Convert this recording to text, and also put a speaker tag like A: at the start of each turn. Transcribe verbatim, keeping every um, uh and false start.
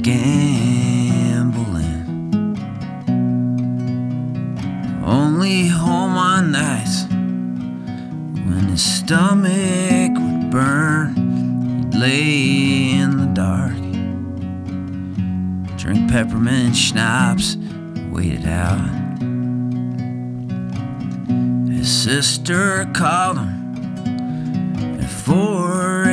A: gambling. Only home on nights when his stomach would burn. He'd lay in the dark, drink peppermint schnapps, and wait it out. His sister called him at four